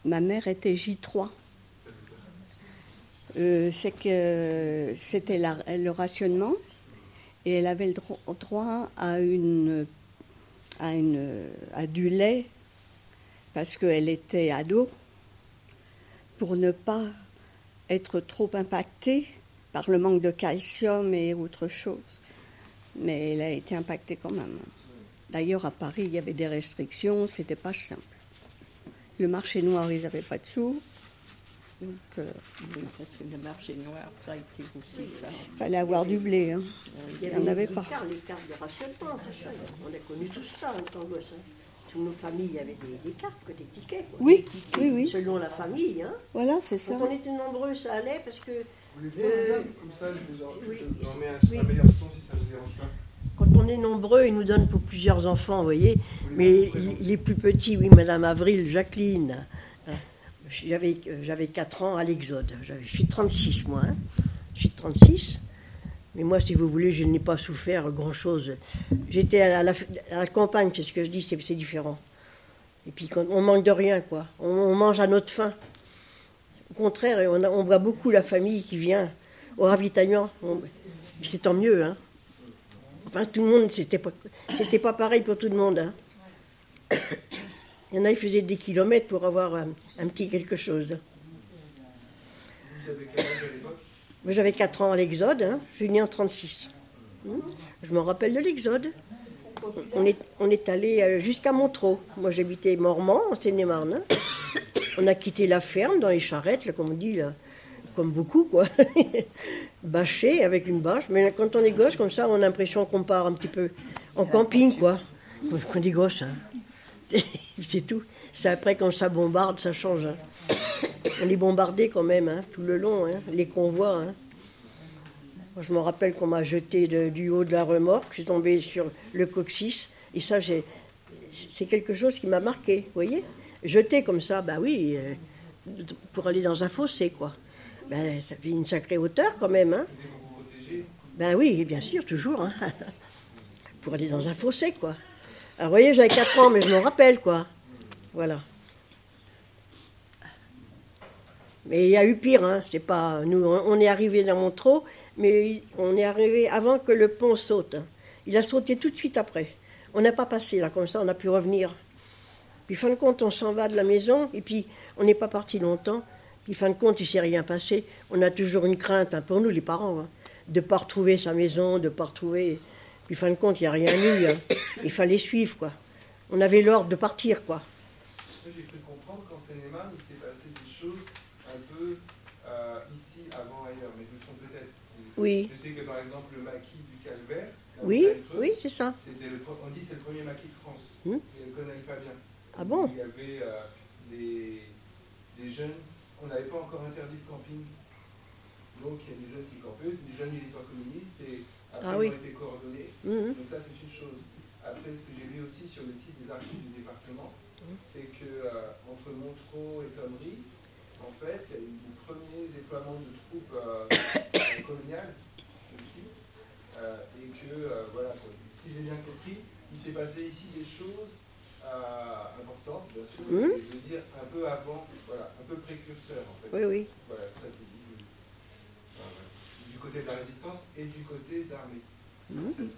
ma mère était J3. C'est que c'était le rationnement et elle avait le droit à du lait parce qu'elle était ado pour ne pas être trop impactée par le manque de calcium et autre chose. Mais elle a été impactée quand même. D'ailleurs, à Paris, il y avait des restrictions, c'était pas simple. Le marché noir, ils n'avaient pas de sous. Donc, oui, ça c'est le marché noir, ça a été aussi. Il fallait avoir du blé. Hein. Il y en avait les pas. cartes de rationnement, tout ça. On a connu tout ça en tant que gosse. Toutes nos familles avaient des cartes, des tickets. Quoi. Oui, des tickets, oui. Selon la famille. Hein. Voilà, c'est ça. Quand on était nombreux, ça allait parce que. Vous voulez voir, comme ça, je vous en mets un meilleur son si ça ne vous dérange pas. Quand on est nombreux, ils nous donnent pour plusieurs enfants, vous voyez. Mais les plus petits, oui, Madame Avril, Jacqueline. J'avais 4 ans à l'Exode. Je suis 36, moi. Hein. Je suis 36. Mais moi, si vous voulez, je n'ai pas souffert grand-chose. J'étais à la campagne, c'est ce que je dis, c'est différent. Et puis, quand on manque de rien, quoi. On mange à notre faim. Au contraire, on voit beaucoup la famille qui vient au ravitaillement. C'est tant mieux, hein. Enfin, tout le monde, c'était pas pareil pour tout le monde, hein. Il y en a, ils faisaient des kilomètres pour avoir un petit quelque chose. Vous avez quel âge à l'époque ? Moi, j'avais 4 ans à l'Exode, hein. Je suis né en 36. Je me rappelle de l'Exode. On est allé jusqu'à Montreux. Moi, j'habitais Mormant, en Seine-et-Marne. Hein. On a quitté la ferme dans les charrettes, là, comme on dit, là, comme beaucoup, quoi. Bâché avec une bâche. Mais quand on est gosse, comme ça, on a l'impression qu'on part un petit peu en camping, quoi. Quand on est gosse, hein. C'est tout. C'est après, quand ça bombarde, ça change. Hein. On est bombardé quand même, hein, tout le long, hein, les convois. Hein. Moi, je me rappelle qu'on m'a jeté du haut de la remorque. Je suis tombée sur le coccyx. Et ça, c'est quelque chose qui m'a marqué, vous voyez. Jeté comme ça, bah oui, pour aller dans un fossé, quoi. Ben, ça fait une sacrée hauteur quand même. Hein. Ben oui, bien sûr, toujours. Hein. Pour aller dans un fossé, quoi. Alors, vous voyez, j'avais 4 ans, mais je me rappelle, quoi. Voilà. Mais il y a eu pire, hein. C'est pas... Nous, on est arrivé dans Montreux, mais on est arrivé avant que le pont saute. Il a sauté tout de suite après. On n'a pas passé, là, comme ça, on a pu revenir. Puis, fin de compte, on s'en va de la maison, et puis, on n'est pas parti longtemps. Puis, fin de compte, il ne s'est rien passé. On a toujours une crainte, hein, pour nous, les parents, hein, de ne pas retrouver sa maison, de ne pas retrouver... Puis, fin de compte, il n'y a rien eu. Hein. Il fallait suivre, quoi. On avait l'ordre de partir, quoi. J'ai cru comprendre qu'en Seine-et-Marne, il s'est passé des choses un peu ici, avant, ailleurs. Mais je me trompe peut-être. Oui. Je sais que, par exemple, le maquis du Calvaire... Oui, oui, c'est ça. On dit que c'est le premier maquis de France. Et le colonel Fabien. Ah bon? Il y avait des jeunes... On n'avait pas encore interdit le camping. Donc, il y a des jeunes qui campaient, des jeunes militants communistes, et après, ils ont été coordonnés. Donc ça, c'est une chose. Après, ce que j'ai vu aussi sur le site des archives du département, c'est que entre Montreux et Tonnery, en fait, il y a eu le premier déploiement de troupes coloniales aussi, et que, voilà, si j'ai bien compris, il s'est passé ici des choses importantes, bien sûr, je veux dire un peu avant, voilà, un peu précurseur, en fait. Oui, oui. Voilà, ça du côté de la résistance et du côté d'armée. Donc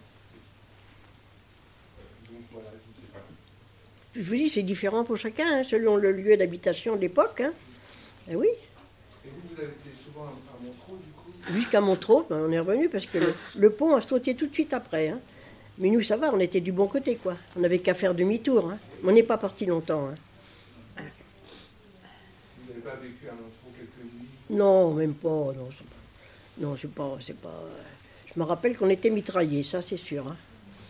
voilà, je ne sais pas. Je vous dis, c'est différent pour chacun, hein, selon le lieu d'habitation de l'époque. Hein. Eh oui. Et vous avez été souvent à Montreux, du coup? Jusqu'à Montreux, ben, on est revenu parce que le pont a sauté tout de suite après. Hein. Mais nous, ça va, on était du bon côté, quoi. On n'avait qu'à faire demi-tour. Hein. On n'est pas parti longtemps. Hein. Vous n'avez pas vécu à Montreux quelques nuits? Non, même pas. Non, c'est pas. Je me rappelle qu'on était mitraillés, ça, c'est sûr. Hein.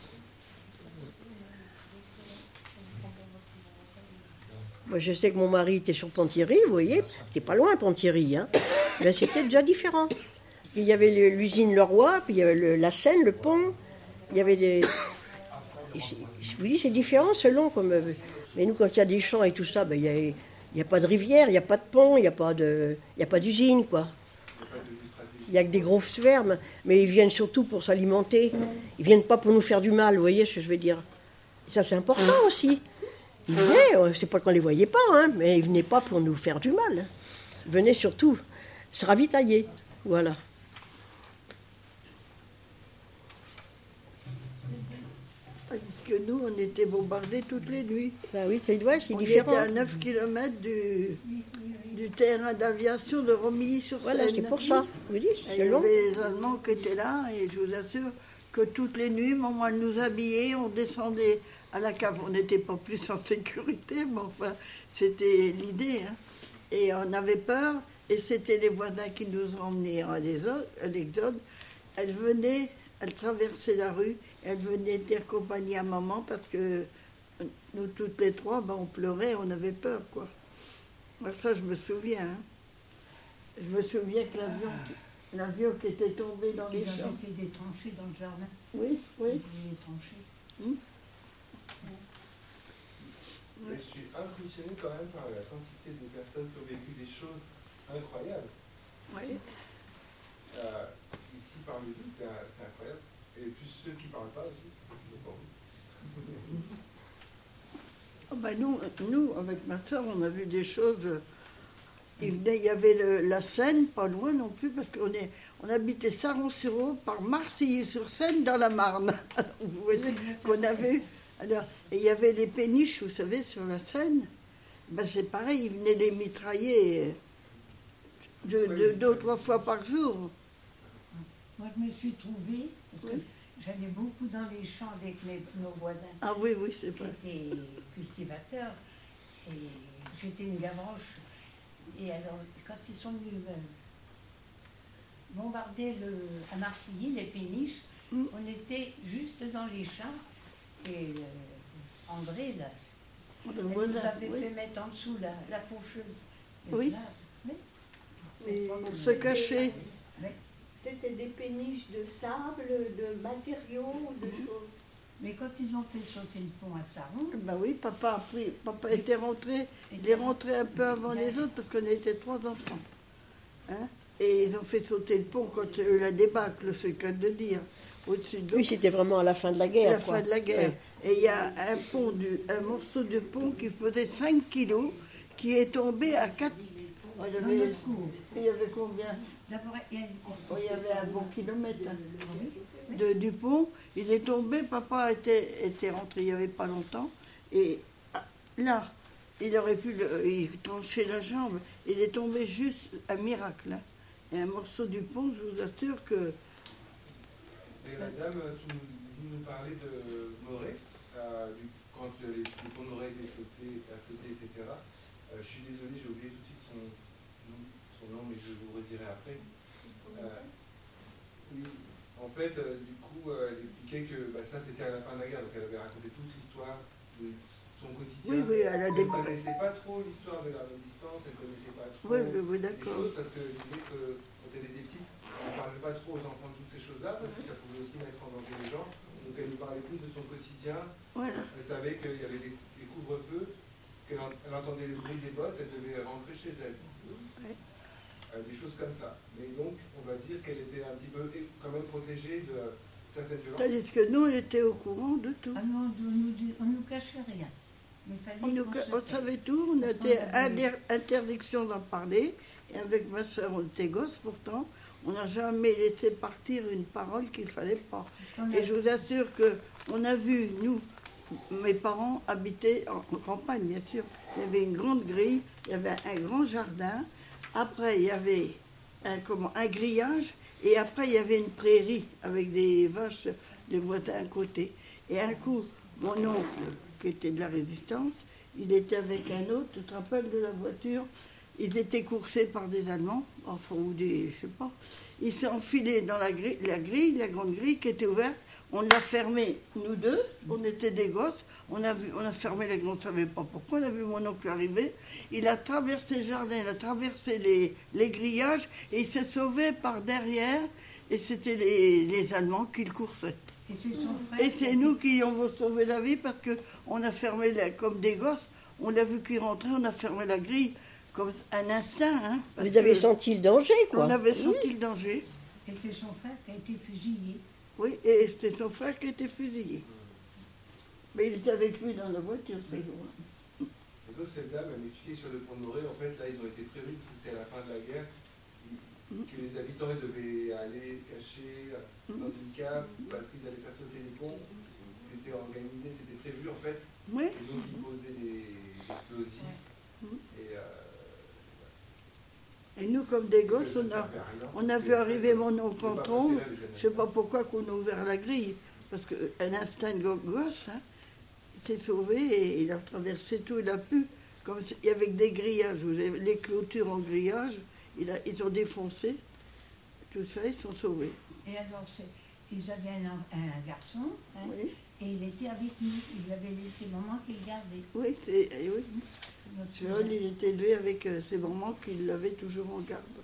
Moi, je sais que mon mari était sur Ponthierry, vous voyez. C'était pas loin, Ponthierry. Hein. Mais c'était déjà différent. Il y avait l'usine Leroy, puis il y avait la Seine, le pont. Il y avait des... Je vous dis, c'est différent selon comme... Mais nous, quand il y a des champs et tout ça, ben, il n'y a pas de rivière, il n'y a pas de pont, il n'y a pas d'usine, quoi. Il n'y a que des grosses fermes, mais ils viennent surtout pour s'alimenter. Ils ne viennent pas pour nous faire du mal, vous voyez ce que je veux dire. Et ça, c'est important aussi. Ils venaient, c'est pas qu'on les voyait pas, hein, mais ils venaient pas pour nous faire du mal. Ils venaient surtout se ravitailler, voilà. Parce que nous, on était bombardés toutes les nuits. Ben oui, c'est On différent. était à 9 km du terrain d'aviation de Romilly-sur-Seine. Voilà, c'est pour ça. Oui, Et il c'est y long. avait les Allemands qui étaient là, et je vous assure que toutes les nuits, maman, elle nous habillait, on descendait à la cave. On n'était pas plus en sécurité, mais enfin, c'était l'idée. Hein. Et on avait peur, et c'était les voisins qui nous emmenaient à l'Exode. Elle venait, elle traversait la rue, elle venait dire compagnie à maman, parce que nous, toutes les trois, on pleurait, on avait peur, quoi. Moi, ça, je me souviens. Hein. Je me souviens que l'avion qui était tombé dans les champs. Ils avaient fait des tranchées dans le jardin. Oui, oui. Des tranchées. Mais je suis impressionné quand même par la quantité de personnes qui ont vécu des choses incroyables. Oui. Ici parmi nous, c'est incroyable. Et puis ceux qui ne parlent pas aussi. Nous, avec ma soeur, on a vu des choses. Il y avait la Seine, pas loin non plus, parce qu'on habitait Saron-sur-Aube, par Marcilly-sur-Seine, dans la Marne. Vous voyez qu'on a vu. Alors, et il y avait les péniches, vous savez, sur la Seine. C'est pareil, ils venaient les mitrailler 2 ou 3 fois par jour. Moi, je me suis trouvée, parce que j'allais beaucoup dans les champs avec nos voisins. Ah oui, c'est vrai. Qui étaient cultivateurs. Et j'étais une gavroche. Et alors, quand ils sont venus bombarder à Marcilly, les péniches, on était juste dans les champs. Et André, là, elle nous avait fait mettre en dessous la faucheuse. Oui. Pour se cacher. C'était des péniches de sable, de matériaux, de choses. Mais quand ils ont fait sauter le pont à Saron... Oui, papa était rentré, il est rentré un peu avant les autres parce qu'on était 3 enfants. Hein? Et ils ont fait sauter le pont quand la débâcle, c'est le cas de dire, au-dessus de Oui, c'était vraiment à la fin de la guerre. la fin de la guerre. Et il y a un morceau de pont qui faisait 5 kilos, qui est tombé à 4... Il y avait combien? D'abord, il y avait un bon kilomètre du pont. Il est tombé, papa était rentré il n'y avait pas longtemps. Et là, il aurait pu il trancher la jambe. Il est tombé juste un miracle. Hein. Et un morceau du pont, je vous assure que... Et la dame qui nous parlait de Morée, quand les ponts Morée étaient sautés, etc. Je suis désolé, j'ai oublié tout de suite son nom, mais je vous redirai après. Oui, en fait, du coup, elle expliquait que ça c'était à la fin de la guerre, donc elle avait raconté toute l'histoire de son quotidien. Oui, elle ne connaissait pas trop l'histoire de la résistance, elle ne connaissait pas trop les choses, parce qu'elle disait que quand elle était petite, on ne parlait pas trop aux enfants de toutes ces choses-là, parce que ça pouvait aussi mettre en danger les gens. Donc elle nous parlait plus de son quotidien. Voilà. Elle savait qu'il y avait des couvre-feux, qu'elle entendait le bruit des bottes, elle devait rentrer chez elle. Des choses comme ça. Mais donc, on va dire qu'elle était un petit peu quand même protégée de certaines violences. C'est-à-dire que nous, on était au courant de tout. Ah non, on nous cachait rien. Mais On savait tout, on était interdiction d'en parler. Et avec ma soeur, on était gosses pourtant. On n'a jamais laissé partir une parole qu'il ne fallait pas. Et je vous assure qu'on a vu, nous, mes parents habitaient en campagne, bien sûr. Il y avait une grande grille, il y avait un grand jardin. Après, il y avait un grillage, et après, il y avait une prairie avec des vaches de voisins à côté. Et un coup, mon oncle, qui était de la résistance, il était avec un autre, tu te rappelles de la voiture? Ils étaient coursés par des Allemands, enfin, ou des, je sais pas. Ils s'est enfilés dans la grille, la grande grille qui était ouverte. On l'a fermée, nous deux, on était des gosses, on a fermé la grille, on ne savait pas pourquoi, on a vu mon oncle arriver, il a traversé le jardin, il a traversé les grillages, et il s'est sauvé par derrière, et c'était les Allemands qui le coursaient. Et c'est nous qui avons sauvé la vie, parce qu'on a fermé, comme des gosses, on l'a vu qu'il rentrait, on a fermé la grille, comme un instinct. Hein, vous avez senti le danger, quoi. On avait senti le danger. Et c'est son frère qui a été fusillé. Oui, et c'était son frère qui a été fusillé. Mais il était avec lui dans la voiture ce jour-là. Et donc cette dame, elle m'expliquait sur le pont de Morée, en fait, là, ils ont été prévenus que c'était à la fin de la guerre, que les habitants ils devaient aller se cacher dans une cave parce qu'ils allaient faire sauter les ponts. C'était organisé, c'était prévu, en fait. Oui. Et donc, ils posaient des explosifs. Et nous, comme des gosses, on a vu arriver mon oncle Anton. Je ne sais pas pourquoi qu'on a ouvert la grille. Parce qu'un instinct de gosse, hein, il s'est sauvé et il a traversé tout, il a pu. Comme il y avait des grillages, les clôtures en grillage, ils ont défoncé. Tout ça, ils sont sauvés. Et alors, ils avaient un garçon, hein, Oui. Et il était avec nous. Il avait laissé maman qu'il gardait. Oui, oui. Notre jeune, il était élevé avec ses mamans qui l'avaient toujours en garde.